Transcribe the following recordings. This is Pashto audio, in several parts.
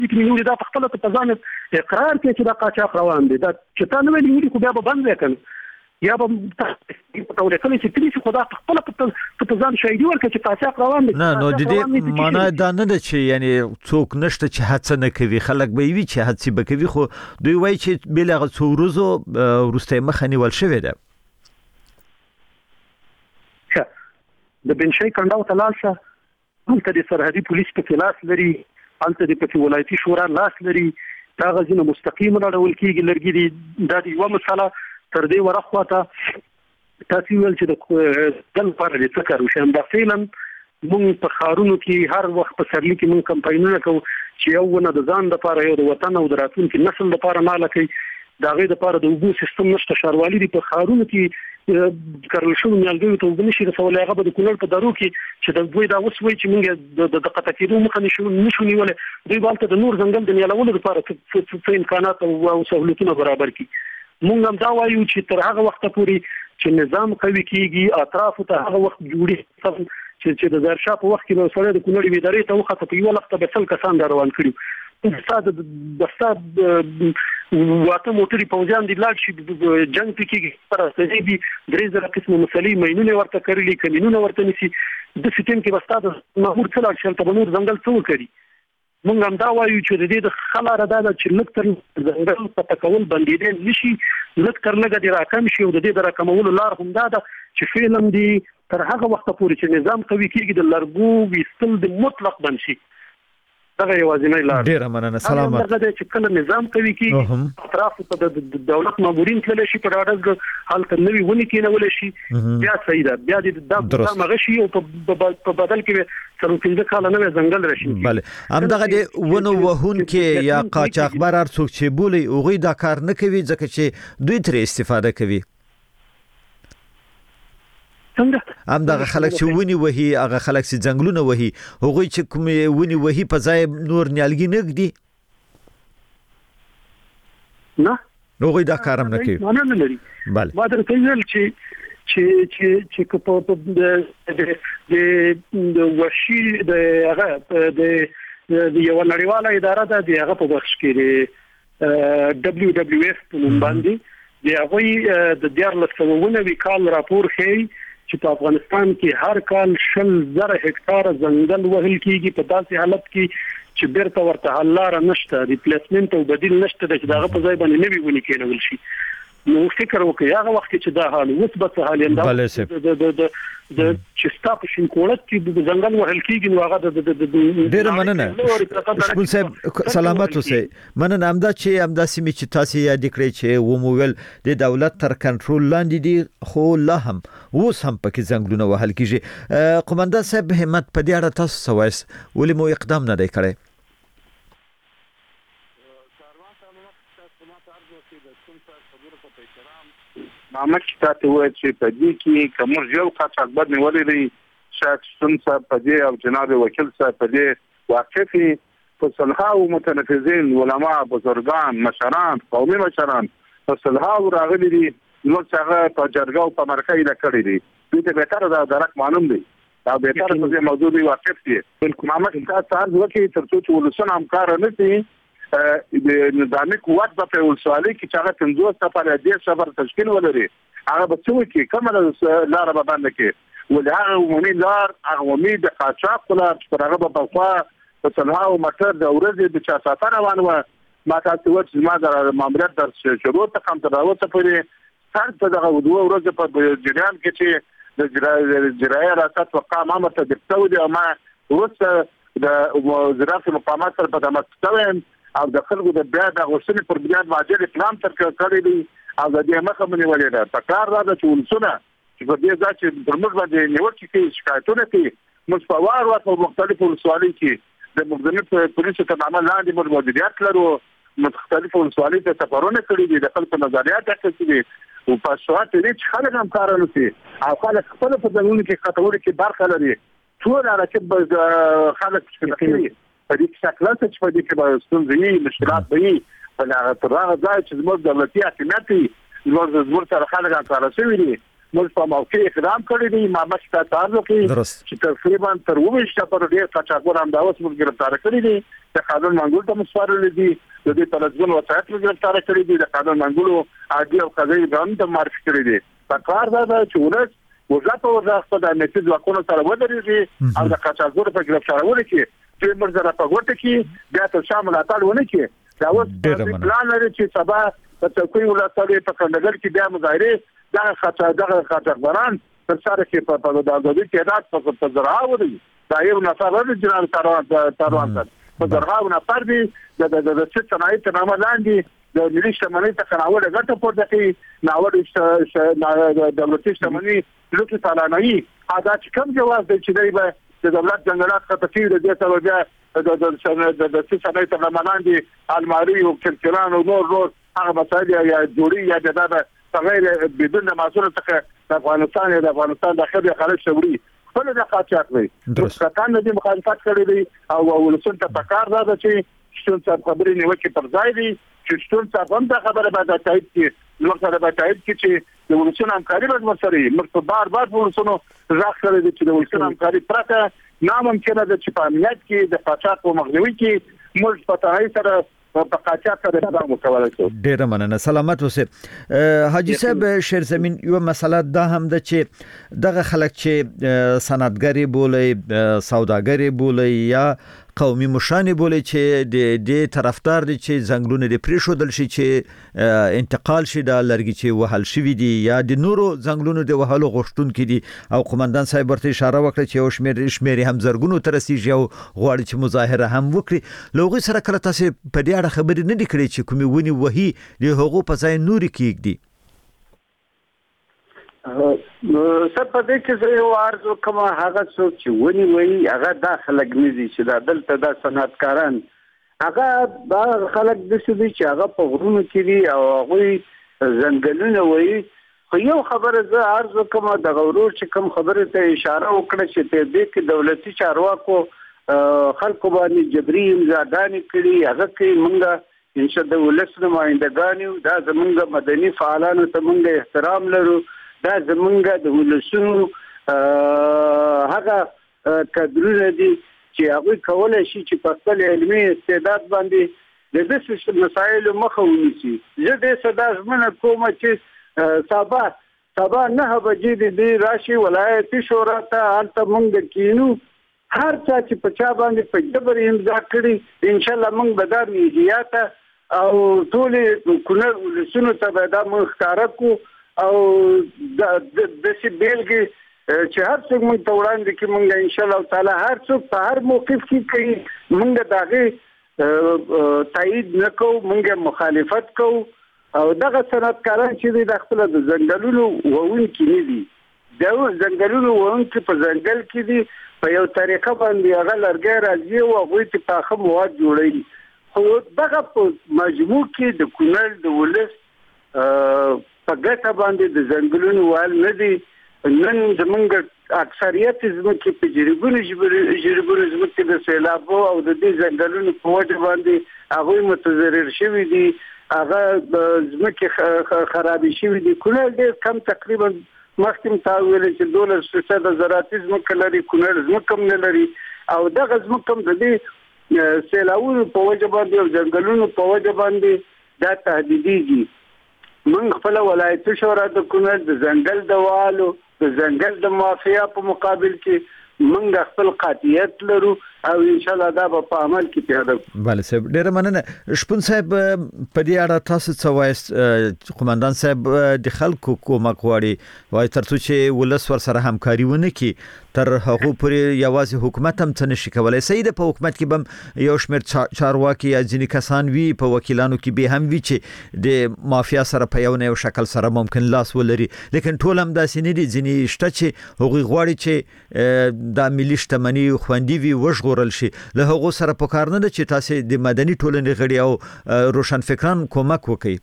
کې نیولې دا په خپل په ځان اقرار کوي چې دا قاچاق روان دي دا چې تا نه ویلي خو بیا به بند وکړي یا به په تور کله چې ترې خدا په خپل په ځان شاهدي ورکړي چې قاچاق روان دي نه نو د دې معنا دا نه ده چې یعنی څوک نشته چې هڅه نه کوي خلک به وي چې هڅه به کوي خو دوی وایي چې بلغه څو ورځې وروسته مخه نیول شوې ده د بنشي کنداو تلاشه هلته د سرحدي پولیس په کلاس لري هلته د پټي ولایتي شورا لاس لري دا غزنه مستقیم راول کیږي لرګي دي دا یو مسله تر دې ورخواته تاسو ویل چې د دل پر دې څکر وشم دا فعلا مونږ په خارونو کې هر وخت په سرلی کې مونږ کمپاینونه کوو چې یو ونه د ځان لپاره یو د وطن او د راتلونکي نسل لپاره مال کوي دا غي د لپاره د اوبو سیستم نشته شاروالي دی په خارونو کې کارل شو نیالګي ته وګنشي رسول هغه د کولر په درو کې چې د دوی دا وسوي چې مونږ د دقت کېدو مخه نشو نیول دوی بالته د نور ځنګل د نیالولو لپاره څه امکانات او سہولتونه برابر کړي مونږ هم دا وایو چې تر هغه وخت پورې چې نظام قوي کیږي اطراف ته هغه وخت جوړي چې د زرشا په وخت کې نو سره د کونړ ویدارې ته وخت په یو وخت به څل کسان روان کړي د استاد واته موټري پوجان دي لاړ شي جنگ پکې پر اساسي دي درې زره قسمه مسلې مینونه ورته کړلې کمینونه ورته نسی د سیستم کې استاد مامور څلور شل ته نور ځنګل څو کړي مونږ هم دا وایو چې د دې د خلاره دا چې لکتر ځنګل په تکول بندیدل نشي لکتر لګه د راکم شي او د دې د راکمولو لار هم دا چې فعلا دی تر هغه وخت پورې چې نظام قوي کیږي د لرګو وستل د مطلق بنشي دا یوازینی لار ډیر مننه سلامات دا چې کله نظام قوي کیږي اطراف ته د دولت مامورین تل شي په اړه حالت نوې ونی کېنول شي بیا صحیح ده بیا د مغشي او په بدل کې سره څنګه کال نوې ځنګل راشي bale هم دغه د ونو وهون کې یا قاچاقبر ارڅوک چې بولی اوغي دا کار نه کوي ځکه چې دوی تر استفاده کوي هم دغه خلک چې ونی وهي هغه خلک چې ځنګلونه وهي هغوی چې کوم ونی وهي په ځای نور نیالګي نه ږدي نه هغوی دا کار هم نه کوي نه لري bale ما درته ویل چې د وشي د هغه د یو نړیواله اداره ده د هغه په بخش کې WWF په نوم باندې د هغه د 1400 کال راپور ښيي چې په افغانستان کې هر کال 100,000 هکتار ځنګل وهل کیږي په داسې حالت کې چې بیرته ورته حل لار نشته ریپلیسمنت او بدیل نشته چې داغه په ځای باندې نوی ونی کېنول شي نو فکر وکړئ هغه وخت چې دا حال مثبت حال انده د چې ستاسو شینکوړت چې د ځنګل وهل کیږي نو هغه ډیر مننه شپون صاحب سلامات اوسئ مننه امدا سیمه چې تاسو یاد کړئ چې و موول د دولت تر کنټرول لاندې دي خو لا هم اوس هم پکې ځنګلونه وهل کیږي قومنده صاحب همت په دې اړه تاسو سوایس ولې مو اقدام نه دی کړی محمد تاسو وایي چې په دې کې کوم یو قاچاقبر نیولې دی شاید څنګه په دې او جناب وکیل صاحب په دې واقفي په صلحه او متنفذین علما بزرگان مشران قومي مشران په صلحه او راغلي دي نو څنګه په جرګه او په مرکه یې کړی دي دې ته به تر دا درک معلوم دی دا به تر په دې موضوع دی واقف دي محمد تاسو وایي تر څو چې ولسونه همکار نه دي د نظامی قوت په ولسوالۍ کې چې هغه 50 سفر دې صبر تشکیل ولري هغه به څه وکړي کومه لار به باندې کې ولهغه عمومي لار عمومي د قاچاق لار چې هغه په خوا په صلحه او مټر د ورځې د چا ساتنه روان و ما تاسو وایي چې ما د ماموریت در شروع ته کوم تراوسه پورې څنګه دغه دوه ورځې په جریان کې چې د جرایه راست وقام امر ته دکتور او ما وسه د وزارت مقامات سره په تماس او د خلکو د بیا د غوښتنې پر بنیاد ماجر اقلام تر کړی دی او د دې مخه منولې ده تکرار دا چې ولسونه چې په دې ځای چې پر موږ باندې نیول کې شکایتونه کوي مستوار او په مختلفو ولسوالۍ کې د مختلفو پولیسو ته عمل لاندې موږ موجودیت لرو مختلفو ولسوالۍ ته سفرونه کړي دي د خلکو نظریات اخیستي دي او په شوات دې چې خلک هم کار کوي او خلک خپل په ځانونو کې خطرونه کې برخه لري ټول راکب خلک چې په دې شکل چې په دې کې به ستونزې مشکلات وي په هغه ځای چې زموږ دولتي حکومت زموږ سره خلک کار کوي موږ په موقع اقدام کړی دی ما مشته تاسو کې چې تقریبا تر 20 پر ډیر قاچاقبر هم دا اوس موږ گرفتار کړی دي د قانون منګول ته مسفارل دي د دې تلزم وسایت گرفتار کړی دي د قانون منګولو عادي او قضایي ګام ته معرفي کړی دي په کار دا چې ورس وزارت او ځخته د نتیجې ځواکونو سره ودرېږي او د قاچاقبر په گرفتارولو کې چې مرزه په ګوته کې بیا ته شامل اتل ونه کې دا اوس پلان لري چې سبا په څوکۍ ولاتلې په کندهار کې بیا مظاهره دغه قاچاقبران تر سره کې په دغه کې رات په زراعه ودی دا یو نفر د جنرال تاروان په زراعه نفر دی د څه صنایع ته نامه لاندې د ملي شتمنۍ ته کناوله ګټه پورته کوي ناوړه دولتي شتمنۍ لکه سالانه دا چې کوم جواز دی چې دی د دولت جنګلات خطفي د دې سره بیا د څه صنایع ته نامه لاندې الماري او کلکلان او نور هغه مسایل یا جوړي یا د غیر بدون مسؤل څخه د افغانستان داخلي خارج شوري خپل د قاچاق وي مسکان دې مخالفت کړی دی او ولسمت په کار دا چې شتون څه خبرې نیوکه پر ځای دي چې شتون څه هم د خبره بعد تایید کې نو سره به تایید کې چې د ولسمت همکاري به مسري مرته بار ولسمت راځي چې د ولسمت همکاري پرته ناممکنه ده چې په امنیت کې د قاچاق او مخنیوي کې موږ په تای سره په قاچاق سره اقدام وکولای شو. ډیر مننه سلامت اوسه حاجی صاحب شیر زمين یو مسله دا هم ده چې دغه خلک چې صنعتګری بولي سوداګری بولي یا قومي مشان بولي چې د طرفدار دي چې زنګلونه د پریښودل شي چې انتقال شي د لرګي چې وهل شوی دي یا د نورو زنګلونو د وهلو غوښتون کې دي او قومندان صاحب ورته اشاره وکړه چې یو شمیر هم زرګونو ترسيږي او غواړي چې مظاهره هم وکړي لوغي سره کله تاسو په دې اړه خبرې نه دي کړې چې کومي ونی وਹੀ د هغو په ځای نوري کېږي سب په دې کې زه یو ارزو کوم هغه څوک چې ونی وایي هغه داخله غنځي چې د دلته د صنعتکاران هغه خلک د څه دي چې هغه په غرونو کې دي او هغه ځنګلونه وایي خو یو خبره زه ارزو کوم د غورور چې کوم خبره ته اشاره وکړه چې په دې کې دولتي چارواکو خلکو باندې جبري امضاګانې کړي هغه کې موږ انشاء د ولس نمائندګانو دا زمونږ مدني فعالانو ته موږ احترام لرو دا زمونږ د ولسونو هغه کډرونه دي چې هغه کولای شي چې په خپل علمي استعداد باندې د دې مسایلو مخه ونیسي زه دې صدا زمونه کوم چې سبا نه بجې دې راشي ولایتي شورا ته انت مونږ کینو هر څه چې په چا باندې په جبر امضا کړي ان شاء الله مونږ به دا میډیا ته او ټول کونړ ولسونو ته به دا مونږ ښکارا کو او د څه بیلګي چې هر څوک موږ ته وړاندې کې موږ ان شاء الله تعالی هر څوک په هر موقف کې کوي موږ دغه تایید نکو موږ مخالفت کو او دغه صنعتکاران چې د خپل د ځنګلونو وون کې نه دي دا ځنګلونو وون کې په ځنګل کې دي په یو طریقه باندې هغه لرګي راځي او هغه ته پاخه مواد جوړوي خو دغه په مجموع کې د کونړ د ولس په ګټه باندې د ځنګلونو وال نه دي نن زمونږ اکثریت زموږ په جریبونو زموږ د سیلاب او د دې ځنګلونو په وجه باندې هغه متضرر شوي دي هغه زموږ خرابې شوي دي کونړ ډېر کم تقریبا مخکې تاویل چې 12% زراعتي زموږ لري کونړ زموږ نه لري او دغه زموږ د دې سیلابونو په وجه باندې او ځنګلونو په وجه باندې دا تهدیديږي من خپل ولایتي شورا د کونړ د ځنګل د والو د ځنګل د مافیا په مقابل کې من خپل قاطعیت لرو او ان شاء الله دا په عمل کې پیاده بله صاحب ډیر مننه شپون صاحب په دې اړه تاسو څه وایي قومندان صاحب د خلکو کومک غواړي وایي ترڅو چې ولس ور سره همکاري ونه کړي تر هغه پورې یوازې حکومت هم څه نشي کولای سید په حکومت کې بم یو شمېر چارواکي یا ځینې کسان وی په وکیلانو کې به هم وی چې د مافیا سره په یو نه یو شکل سره ممکن لاس ولري لیکن ټول هم داسې نه دي ځینې شته چې هغوی غواړي چې د ملي شتمنۍ خوندي وي وژغورل شي له هغو سره په کار نه ده چې تاسو د مدني ټولنې غړي او روشنفکران کومک وکړي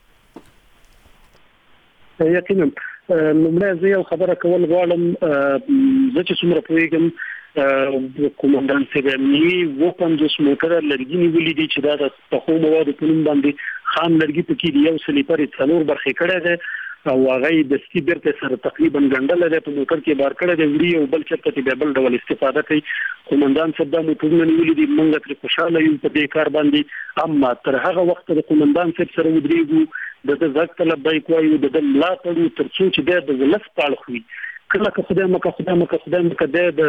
یقینا لومړی زه یو خبره کول غواړم زه چې څومره پوهیږم کومندان صاحب 50 موټر لرګي نیولې دي چې دا د پخو موادو په نوم باندې خام لرګي پکې دی یو سلیپر څلور برخې کړه ده او هغه د سپیډ سره تقریبا ګندل د موټر کې بار کړی دی وړي او بل چرته به بل ډول استفاده کوي قومندان صاحب د موټرونو نیولې دي موږ تر خوشاله یو په دې کار باندې اما تر هغه وخت د قومندان صاحب سره ودرېږو د ځک طلب بای کوي د ملاټړو تر څو چې د ولس پاړ خوي کله که خدای مکه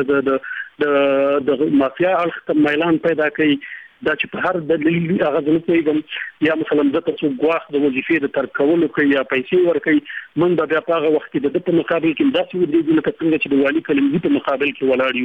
د مافیا اړخ میلان پیدا کوي دا چې په هر دلیل هغه نه کوي یا مثلا د تاسو غواخ د وظیفې د تر کولو کوي یا پیسې ورکوي موږ بیا په هغه وخت کې د په مقابل کې داسې ودرېږو لکه څنګه چې د والي کلمې په مقابل کې ولاړ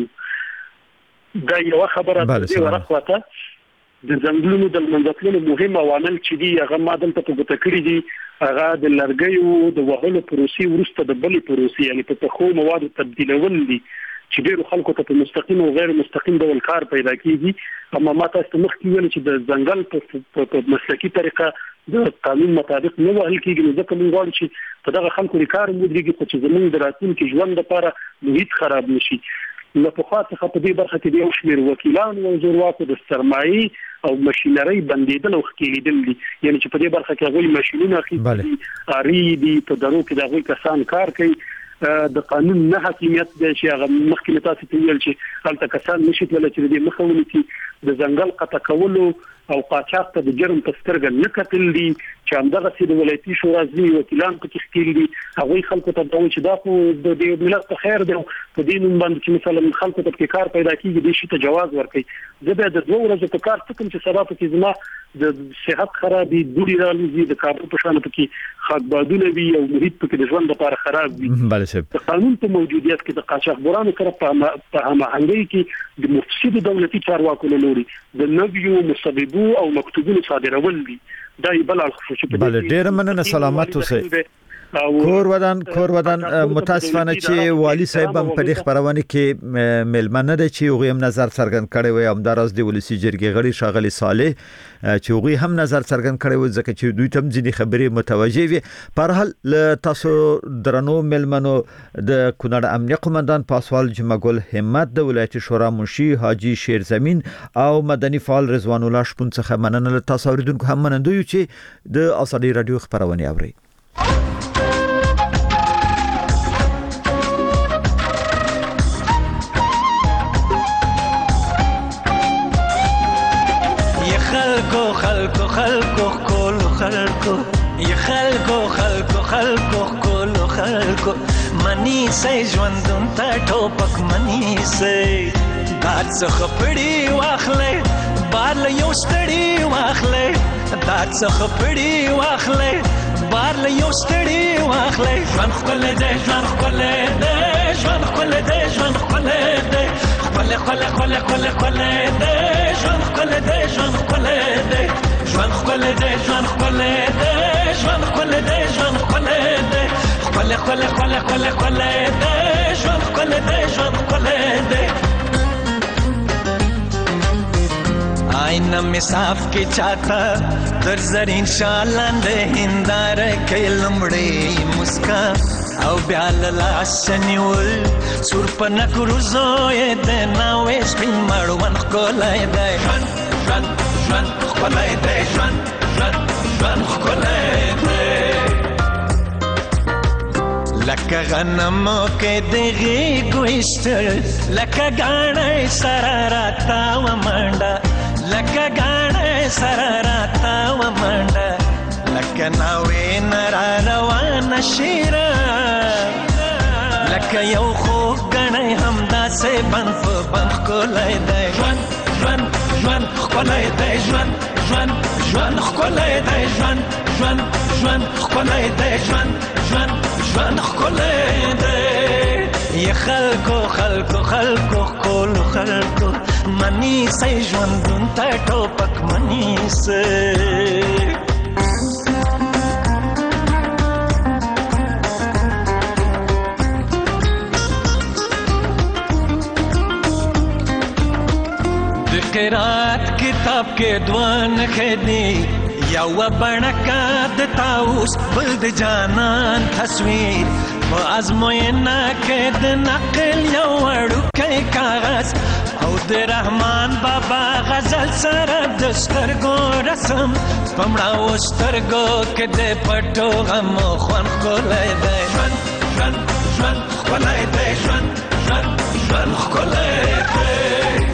یو دا یو خبره ده ورخواته د ځنګلونو د منځتلو مهم عوامل چې دي هغه مادل ته په تکړی دي هغه د لرګیو د وهلو پروسې ورسته د بلې پروسې یعنی په تخو مواد تبدیلول دي چې ډیرو خلکو ته په مستقیم او غیر مستقیم ډول کار پیدا کیږي اما ما تاسو مخکې ویل چې د ځنګل په مسلکي طریقه د قانون مطابق نه وهل کیږي نو ځکه موږ غواړو چې په دغه خلکو کار مدريږي چې زموږ د راتلونکي ژوند لپاره محیط خراب نشي نو په خاطر په دې برخه کې د یو شمېر وکیلان او زورواکو د سرمایي او ماشينري بندیدل او خکېدل دي یعنی چې په دې برخه کې هغوی ماشينونه اخیستي اړي دي په درو کې د هغوی کسان کار کوي د قانون نه حاکمیت د شي هغه مخکې تاسو ته ویل چې هلته کسان نشي تللی چې د مخاوني کې د ځنګل قطع کولو او قاچاق ته د جرم په سترګه نه کتل دي چې همدغه سي د ولایتي شورا ځینې وکیلان په تشکیل دي هغوی خلکو ته دوی چې دا خو د ملت په خیر دی په دې نوم باندې چې مثلا خلکو ته کار پیدا کیږي د شي ته جواز ورکړي زه به د 2 ورځې په کار څکم چې سبا په کې زما د صحت خرابي دوی رالي د کارو په شان په کې خاکبادونه وي او محیط په کې د ژوند لپاره خراب وي د قانون په موجودیت کې د قاچاقبرانو سره په هماهنګۍ کې د مفسد دولتي چارواکو له لوري د نویو مسببو او مکتوبونو صادرول دي دا بل الخصوصي بل ډیر مننه سلامت اوسئ کور ودان متاسفانه چې والی صاحب هم په دې خبرونه کې ملمنه دي چې هغه هم نظر څرګند کړي وي هم دراز دی ولسی جرګې غړي شاغلي صالح چې هغه هم نظر څرګند کړي وي ځکه چې دوی تم ځینې خبرې متوجي وي په هر تاسو درنو ملمنو د کونړ امنیه قومندان پاسوال جمعګل همت د ولایت شورا منشي حاجی شیرزمین او مدني فعال رضوان الله شپون څخه مننه تاسو اوریدونکو هم منندوی چې د ازادي رادیو خبرونه اوري خلکو منی سې ژوندون ته ټوپک منی سې دات څخه پړی واخلې بار له یو ستړي واخلې دات څخه پړی واخلې بار له یو ستړي واخلې ژوند خپل دې ژوند خپل دې ژوند خپل دې ژوند خپل دې خپل خپل خپل خپل خپل دې ژوند خپل دې ژوند خپل دې ژوند خپل دې ژوند خپل دې ژوند خپل دې ژوند خپل دې خپل خپل خپل خپل خپل دې ژوند خپل دې ژوند خپل دې آئینه می صاف کی چاہتا در زرین شالان دې هندار کې لمړې مسکا او بیال لاس نیول سور پنا کروزو یې د ناوې سپین مړوند کولای دی ژوند ژوند کولای دی ژوند ژوند ژوند کولای دی لکه غنمو کې دغه ګوشتل لکه غاڼې سراراتا و منډه لکه غاڼې سراراتا و منډه لکه ناوې نرا روان شیرا لکه یو خو غاڼې همدا سه بنف بنف کولای دی ژوند ژوند ژوند کولای دی ژوند ژوند ژوند کولای دی ژوند ژوند ژوند کولای دی ژوند ژوند ژوند کولای دی یا خلکو خلکو خلکو کول خلکو منی سې ژوندون ته ټوپک منی سې قرات کتاب کې دوان خدي یو بڼکا د تاوس بل د جانان تصویر په ازموینه کې د نقل یو وړوکی کاغذ او د رحمان بابا غزل سره د سترګو رسم پمړه و سترګو کې د پټو غم خوان کولای دی ژوند ژوند ژوند کولای دی ژوند ژوند ژوند کولای دی